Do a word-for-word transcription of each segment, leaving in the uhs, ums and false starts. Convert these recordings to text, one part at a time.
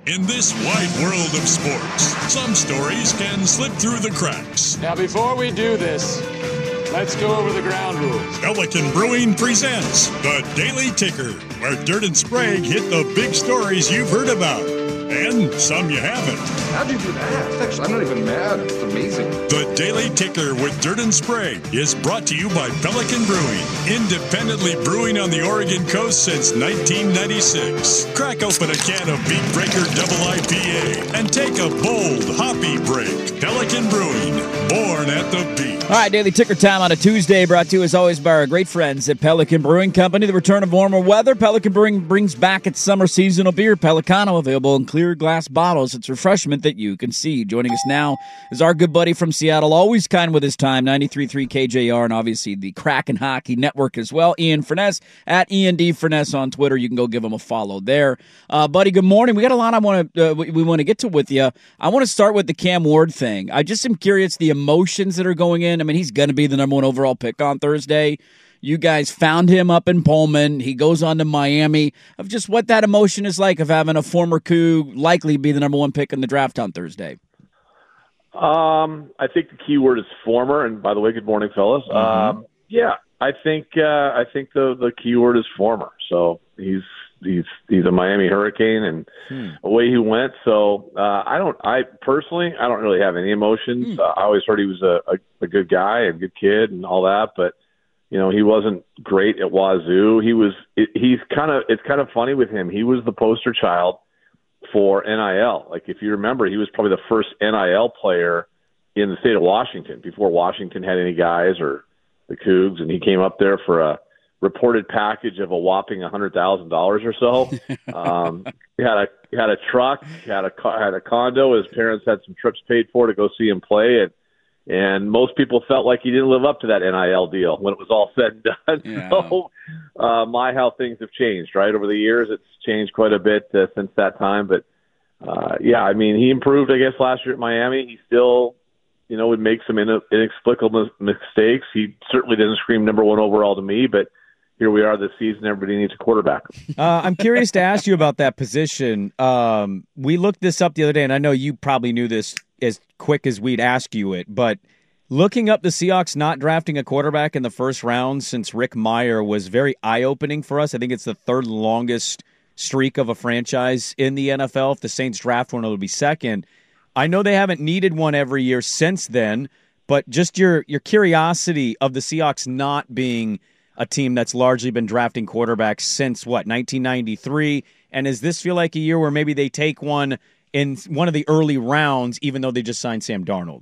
In this wide world of sports, some stories can slip through the cracks. Now, before we do this, let's go over the ground rules. Pelican Brewing presents The Daily Ticker, where Dirt and Sprague hit the big stories you've heard about, and some you haven't. How'd you do that? Actually, I'm not even mad. It's amazing. The Daily Ticker with Dirt and Sprague is brought to you by Pelican Brewing, independently brewing on the Oregon coast since nineteen ninety-six. Crack open a can of Beat Breaker Double I P A and take a bold, hoppy break. Pelican Brewing, born at the beach. All right, Daily Ticker time on a Tuesday, brought to you as always by our great friends at Pelican Brewing Company. The return of warmer weather, Pelican Brewing brings back its summer seasonal beer, Pelicano, available in clear glass bottles. It's refreshment that you can see. Joining us now is our good buddy from Seattle, always kind with his time, ninety-three point three K J R, and obviously the Kraken Hockey Network as well, Ian Furness, at Ian D. Furness on Twitter. You can go give him a follow there. Uh, buddy, good morning. We got a lot I want to uh, we, we want to get to with you. I want to start with the Cam Ward thing. I just am curious the emotions that are going in. I mean, he's going to be the number one overall pick on Thursday. You guys found him up in Pullman. He goes on to Miami. Of just what that emotion is like of having a former Coug likely be the number one pick in the draft on Thursday. Um, I think the key word is former. And by the way, good morning, fellas. Mm-hmm. Um, yeah, I think uh, I think the the key word is former. So he's he's he's a Miami Hurricane, and hmm. away he went. So uh, I don't. I personally, I don't really have any emotions. Hmm. Uh, I always heard he was a, a, a good guy, a good kid, and all that, but. You know, he wasn't great at Wazoo. He was. It, he's kind of. It's kind of funny with him. He was the poster child for N I L. Like if you remember, he was probably the first N I L player in the state of Washington before Washington had any guys or the Cougs, and he came up there for a reported package of a whopping a hundred thousand dollars or so. um, he had a he had a truck, he had a had a condo. His parents had some trips paid for to go see him play, and. And most people felt like he didn't live up to that N I L deal when it was all said and done. Yeah. So, uh, my how things have changed, right? Over the years, it's changed quite a bit uh, since that time. But, uh, yeah, I mean, he improved, I guess, last year at Miami. He still, you know, would make some in- inexplicable mistakes. He certainly didn't scream number one overall to me, but here we are this season. Everybody needs a quarterback. Uh, I'm curious to ask you about that position. Um, we looked this up the other day, and I know you probably knew this as quick as we'd ask you it, but looking up the Seahawks not drafting a quarterback in the first round since Rick Meyer was very eye-opening for us. I think it's the third longest streak of a franchise in the N F L. If the Saints draft one, it'll be second. I know they haven't needed one every year since then, but just your your curiosity of the Seahawks not being a team that's largely been drafting quarterbacks since, what, nineteen ninety-three? And does this feel like a year where maybe they take one in one of the early rounds, even though they just signed Sam Darnold?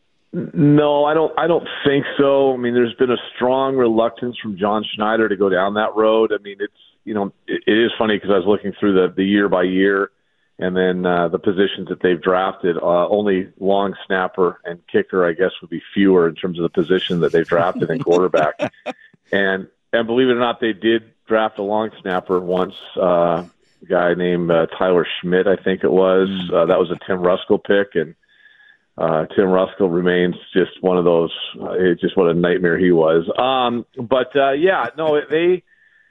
No, I don't. I don't think so. I mean, there's been a strong reluctance from John Schneider to go down that road. I mean, it's you know, it, it is funny because I was looking through the, the year by year, and then uh, the positions that they've drafted. Uh, only long snapper and kicker, I guess, would be fewer in terms of the position that they've drafted in quarterback. And and believe it or not, they did draft a long snapper once. Uh, a guy named uh, Tyler Schmidt, I think it was. Uh, that was a Tim Ruskell pick, and uh, Tim Ruskell remains just one of those. Uh, it's just what a nightmare he was. Um, but uh, yeah, no, they.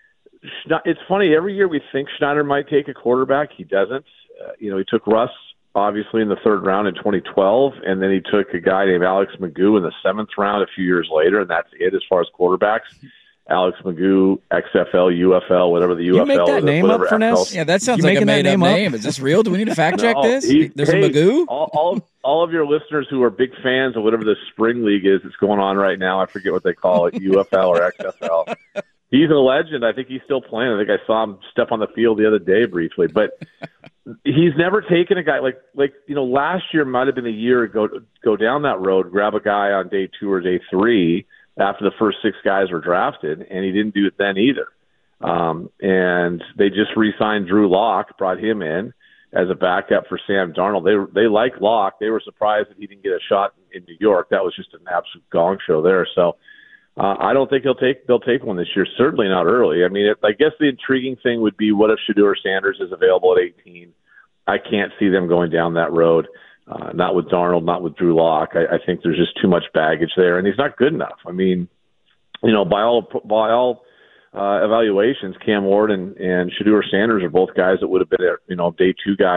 It's funny. Every year we think Schneider might take a quarterback. He doesn't. Uh, you know, he took Russ obviously in the third round in twenty twelve, and then he took a guy named Alex Magoo in the seventh round a few years later, and that's it as far as quarterbacks. Alex Magoo, X F L, U F L, whatever the U F L is. You make that name up, Furness? Yeah, that sounds like a made-up name. Is this real? Do we need to fact-check no, this? he, There's hey, a Magoo? All, all, all of your listeners who are big fans of whatever the spring league is that's going on right now, I forget what they call it, U F L or X F L. He's a legend. I think he's still playing. I think I saw him step on the field the other day briefly. But he's never taken a guy like, like you know, last year might have been a year ago to go down that road, grab a guy on day two or day three after the first six guys were drafted, and he didn't do it then either. Um, and they just re-signed Drew Lock, brought him in as a backup for Sam Darnold. They they like Lock. They were surprised that he didn't get a shot in New York. That was just an absolute gong show there. So uh, I don't think he'll take they'll take one this year. Certainly not early. I mean, it, I guess the intriguing thing would be what if Shedeur Sanders is available at eighteen? I can't see them going down that road. Uh, not with Darnold, not with Drew Lock. I, I think there's just too much baggage there, and he's not good enough. I mean, you know, by all by all uh, evaluations, Cam Ward and, and Shedeur Sanders are both guys that would have been, you know, day two guys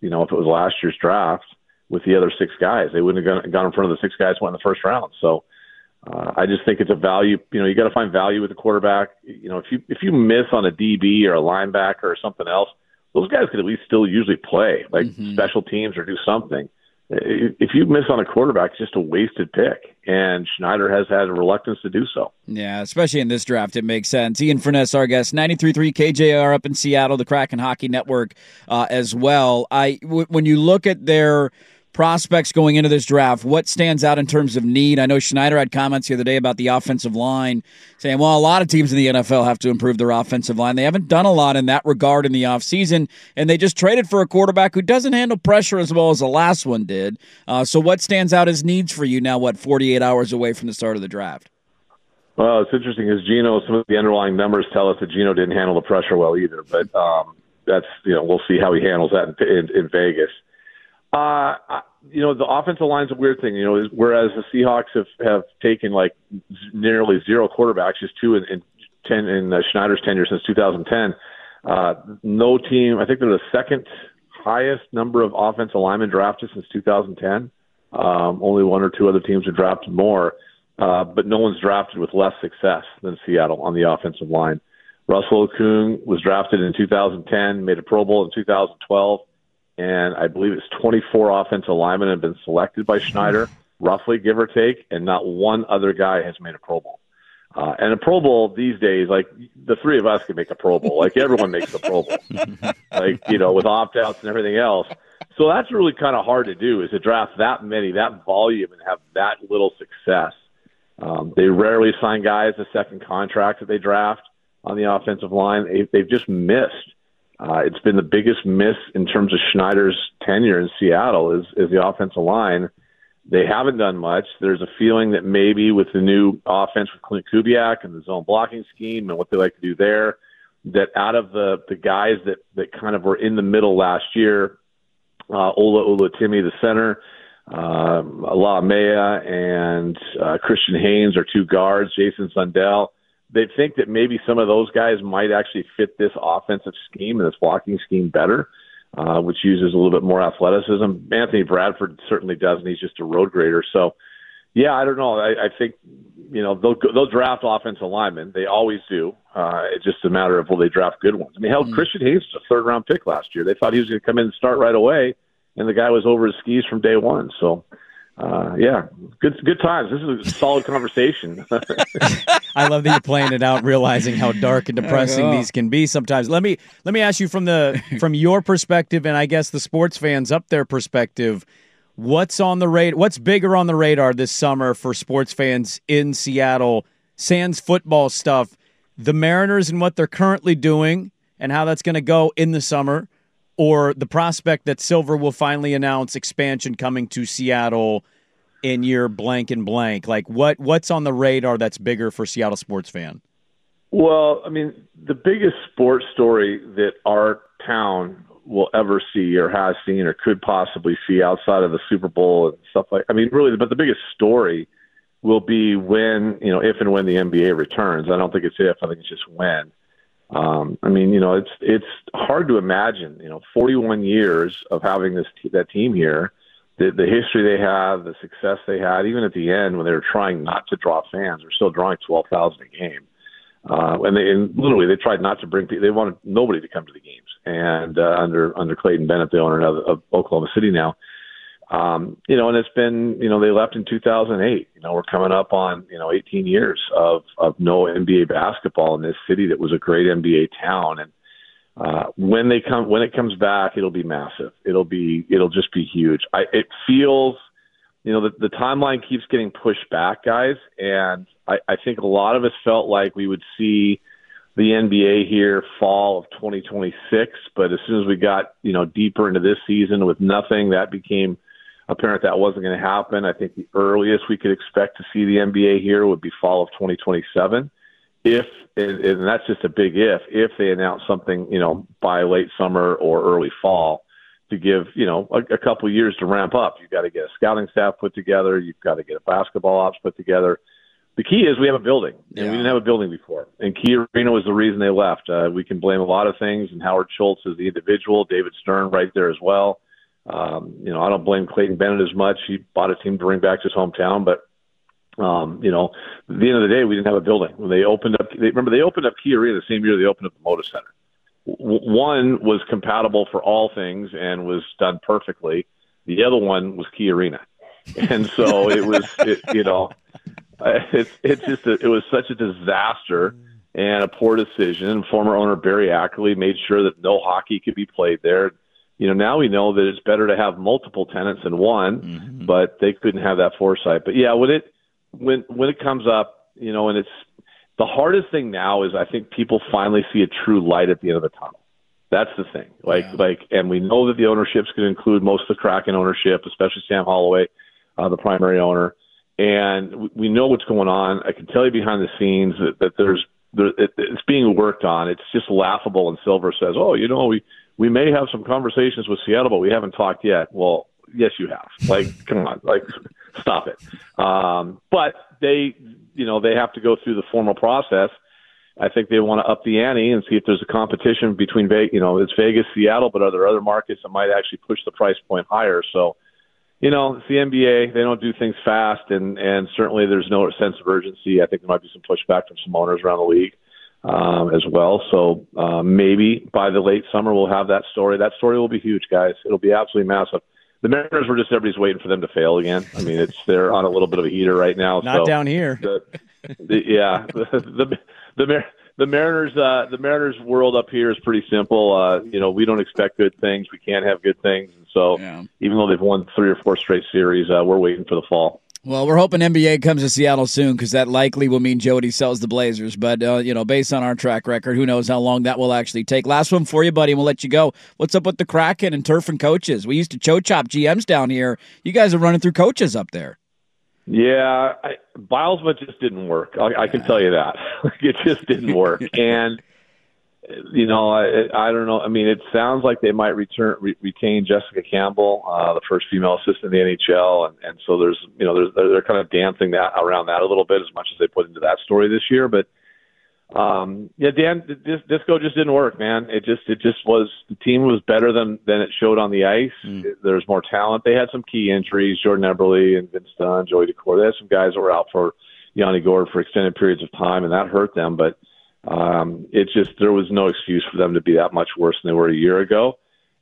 you know, if it was last year's draft with the other six guys. They wouldn't have gone, gone in front of the six guys who went in the first round. So uh, I just think it's a value. You know, you got to find value with the quarterback. You know, if you if you miss on a D B or a linebacker or something else, those guys could at least still usually play, like mm-hmm. special teams or do something. If you miss on a quarterback, it's just a wasted pick, and Schneider has had a reluctance to do so. Yeah, especially in this draft, it makes sense. Ian Furness, our guest, ninety-three point three K J R up in Seattle, the Kraken Hockey Network uh, as well. I, w- when you look at their prospects going into this draft, what stands out in terms of need? I know Schneider had comments the other day about the offensive line, saying, well, a lot of teams in the N F L have to improve their offensive line. They haven't done a lot in that regard in the offseason, and they just traded for a quarterback who doesn't handle pressure as well as the last one did. Uh, so what stands out as needs for you now, what, forty-eight hours away from the start of the draft? Well, it's interesting because Gino, some of the underlying numbers tell us that Gino didn't handle the pressure well either, but um, that's, you know, we'll see how he handles that in, in, in Vegas. Uh, you know, the offensive line's a weird thing, you know, whereas the Seahawks have, have taken like nearly zero quarterbacks, just two in, in ten in uh, Schneider's tenure since two thousand ten. Uh, no team, I think they're the second highest number of offensive linemen drafted since two thousand ten. Um, only one or two other teams have drafted more, uh, but no one's drafted with less success than Seattle on the offensive line. Russell Okung was drafted in two thousand ten, made a Pro Bowl in two thousand twelve. And I believe it's twenty-four offensive linemen have been selected by Schneider, roughly, give or take, and not one other guy has made a Pro Bowl. Uh, and a Pro Bowl these days, like the three of us can make a Pro Bowl. Like everyone makes a Pro Bowl, like, you know, with opt-outs and everything else. So that's really kind of hard to do, is to draft that many, that volume, and have that little success. Um, they rarely sign guys a second contract that they draft on the offensive line. They, they've just missed. Uh, it's been the biggest miss in terms of Schneider's tenure in Seattle is, is the offensive line. They haven't done much. There's a feeling that maybe with the new offense with Clint Kubiak and the zone blocking scheme and what they like to do there, that out of the, the guys that, that kind of were in the middle last year, uh, Ola Oluwatimi, the center, uh, Alamea and uh, Christian Haynes are two guards, Jason Sundell. They think that maybe some of those guys might actually fit this offensive scheme and this blocking scheme better, uh, which uses a little bit more athleticism. Anthony Bradford certainly doesn't. He's just a road grader. So, yeah, I don't know. I, I think, you know, they'll, they'll draft offensive linemen. They always do. Uh, it's just a matter of will they draft good ones. I mean, hell, mm-hmm. Christian Hayes was a third-round pick last year. They thought he was going to come in and start right away, and the guy was over his skis from day one. So, Uh, yeah, good good times. This is a solid conversation. I love that you're playing it out, realizing how dark and depressing these can be sometimes. Let me let me ask you from the from your perspective, and I guess the sports fans up their perspective. What's on the radar? What's bigger on the radar this summer for sports fans in Seattle? Sans football stuff, the Mariners and what they're currently doing, and how that's going to go in the summer, or the prospect that Silver will finally announce expansion coming to Seattle in year blank and blank. Like, what what's on the radar that's bigger for Seattle sports fan? Well, I mean, the biggest sports story that our town will ever see or has seen or could possibly see outside of the Super Bowl and stuff like, I mean, really, but the biggest story will be when, you know, if and when the N B A returns. I don't think it's if, I think it's just when. Um, I mean, you know, it's it's hard to imagine, you know, forty-one years of having this t- that team here, the, the history they have, the success they had, even at the end when they were trying not to draw fans, they're still drawing twelve thousand a game. Uh, and they and literally they tried not to bring people. They wanted nobody to come to the games. And uh, under under Clayton Bennett, the owner of, of Oklahoma City now, um, you know, and it's been, you know, they left in two thousand eight. You know, we're coming up on, you know, eighteen years of of no N B A basketball in this city that was a great N B A town. And uh, when they come, when it comes back, it'll be massive. It'll be, it'll just be huge. I, it feels, you know, the, the timeline keeps getting pushed back, guys, and I, I think a lot of us felt like we would see the N B A here fall of twenty twenty-six, but as soon as we got, you know, deeper into this season with nothing, that became apparent that wasn't going to happen. I think the earliest we could expect to see the N B A here would be fall of twenty twenty-seven. If, and that's just a big if, if they announce something, you know, by late summer or early fall to give, you know, a, a couple of years to ramp up. You've got to get a scouting staff put together. You've got to get a basketball ops put together. The key is we have a building, and yeah. we didn't have a building before. And Key Arena was the reason they left. Uh, we can blame a lot of things, and Howard Schultz is the individual, David Stern right there as well. Um, you know, I don't blame Clayton Bennett as much. He bought a team to bring back to his hometown, but um, you know, at the end of the day, we didn't have a building. When they opened up, they, remember they opened up Key Arena the same year they opened up the Moda Center. W- one was compatible for all things and was done perfectly. The other one was Key Arena, and so it was, it, you know, it's it's just a, it was such a disaster and a poor decision. And former owner Barry Ackley made sure that no hockey could be played there. You know, now we know that it's better to have multiple tenants than one, mm-hmm. but they couldn't have that foresight. But yeah, when it when when it comes up, you know, and it's the hardest thing now is I think people finally see a true light at the end of the tunnel. That's the thing. Like yeah. like, and we know that the ownership's going to include most of the Kraken ownership, especially Sam Holloway, uh, the primary owner, and we know what's going on. I can tell you behind the scenes that, that there's there, it, it's being worked on. It's just laughable. And Silver says, "Oh, you know, we." We may have some conversations with Seattle, but we haven't talked yet. Well, yes, you have. Like, come on, like, stop it. Um, but they, you know, they have to go through the formal process. I think they want to up the ante and see if there's a competition between, Vegas, you know, it's Vegas, Seattle, but are there other markets that might actually push the price point higher? So, you know, it's the N B A. They don't do things fast, and and certainly there's no sense of urgency. I think there might be some pushback from some owners around the league. Um, as well. So uh, maybe by the late summer we'll have that story. That story will be huge, guys. It'll be absolutely massive. The Mariners were just everybody's waiting for them to fail again. I mean, it's they're on a little bit of a heater right now. Not so down here. The, the, yeah, the the the, Mar- the Mariners uh, the Mariners world up here is pretty simple. Uh, you know, we don't expect good things. We can't have good things, and so yeah. even though they've won three or four straight series, uh, we're waiting for the fall. Well, we're hoping N B A comes to Seattle soon because that likely will mean Jody sells the Blazers. But, uh, you know, based on our track record, who knows how long that will actually take. Last one for you, buddy, and we'll let you go. What's up with the Kraken and turf and coaches? We used to cho-chop G Ms down here. You guys are running through coaches up there. Yeah, I, Bilesma just didn't work. I, I can tell you that. It just didn't work. And, you know, I, I don't know. I mean, it sounds like they might return re- retain Jessica Campbell, uh, the first female assistant in the N H L, and, and so there's, you know, there's, they're kind of dancing that around that a little bit as much as they put into that story this year. But um, yeah, Dan, this Disco just didn't work, man. It just it just was the team was better than than it showed on the ice. Mm. There's more talent. They had some key injuries: Jordan Eberle and Vince Dunn, Joey Decor. They had some guys that were out for Yanni Gourde for extended periods of time, and that hurt them. But Um, it just, there was no excuse for them to be that much worse than they were a year ago.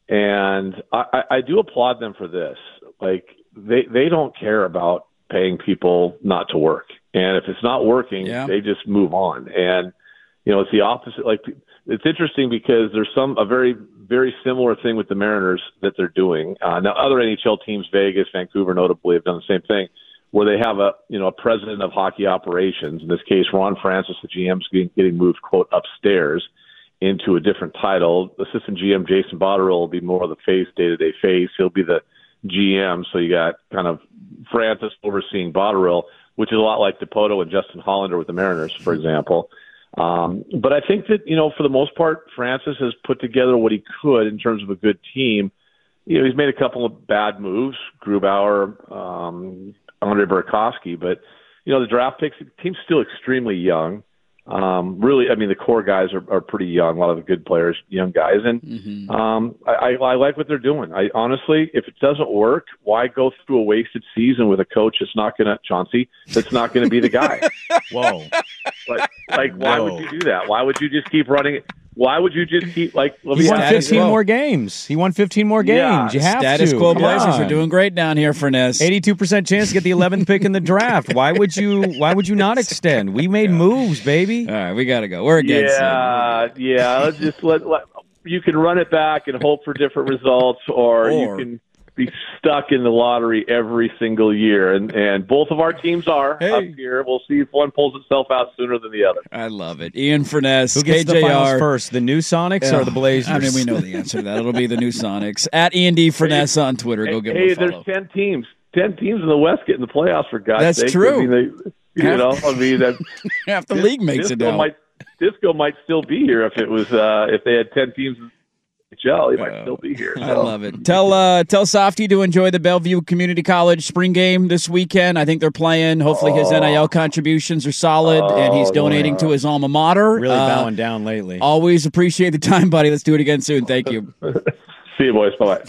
And I, I, I do applaud them for this. Like they, they don't care about paying people not to work. And if it's not working, yeah. they just move on. And, you know, it's the opposite. Like it's interesting because there's some, a very, very similar thing with the Mariners that they're doing. Uh, now other N H L teams, Vegas, Vancouver notably have done the same thing, where they have a, you know, a president of hockey operations. In this case, Ron Francis, the G M, is getting, getting moved, quote, upstairs into a different title. Assistant G M Jason Botterill will be more of the face, day-to-day face. He'll be the G M. So you got kind of Francis overseeing Botterill, which is a lot like DePoto and Justin Hollander with the Mariners, for example. Um, but I think that, you know, for the most part, Francis has put together what he could in terms of a good team. You know, he's made a couple of bad moves, Grubauer, um, Andre Burakovsky, but you know the draft picks. The team's still extremely young. Um, really, I mean the core guys are, are pretty young. A lot of the good players, young guys, and mm-hmm. um, I, I like what they're doing. I honestly, if it doesn't work, why go through a wasted season with a coach that's not going to Chauncey? That's not going to be the guy. Whoa! Like, like why Whoa. would you do that? Why would you just keep running it? Why would you just keep like? Let he me won ask fifteen you, more games. He won fifteen more games. Yeah. You have Status to. quo Come Blazers on. are doing great down here, Furness. Eighty-two percent chance to get the eleventh pick in the draft. Why would you? Why would you not extend? We made moves, baby. All right, we got to go. We're against yeah, it. Yeah, let's just let, let you can run it back and hope for different results, or, or you can be stuck in the lottery every single year. And and both of our teams are hey. up here. We'll see if one pulls itself out sooner than the other. I love it. Ian Furness, Who gets K J R. the finals first, the New Sonics yeah. or the Blazers? I mean, we know the answer to that. It'll be the New Sonics. At Ian D. Furness on Twitter. Go give hey, him a follow. There's ten teams. Ten teams in the West get in the playoffs, for God's That's sake. true. I mean, they, you know, I mean, that, half the league makes Disco it now. Might, Disco might still be here if it was uh, if they had ten teams in the H L. He might uh, still be here. So. I love it. Tell uh, tell Softy to enjoy the Bellevue Community College spring game this weekend. I think they're playing. Hopefully his N I L contributions are solid, oh, and he's donating yeah. to his alma mater. Really uh, bowing down lately. Always appreciate the time, buddy. Let's do it again soon. Thank you. See you, boys. Bye-bye.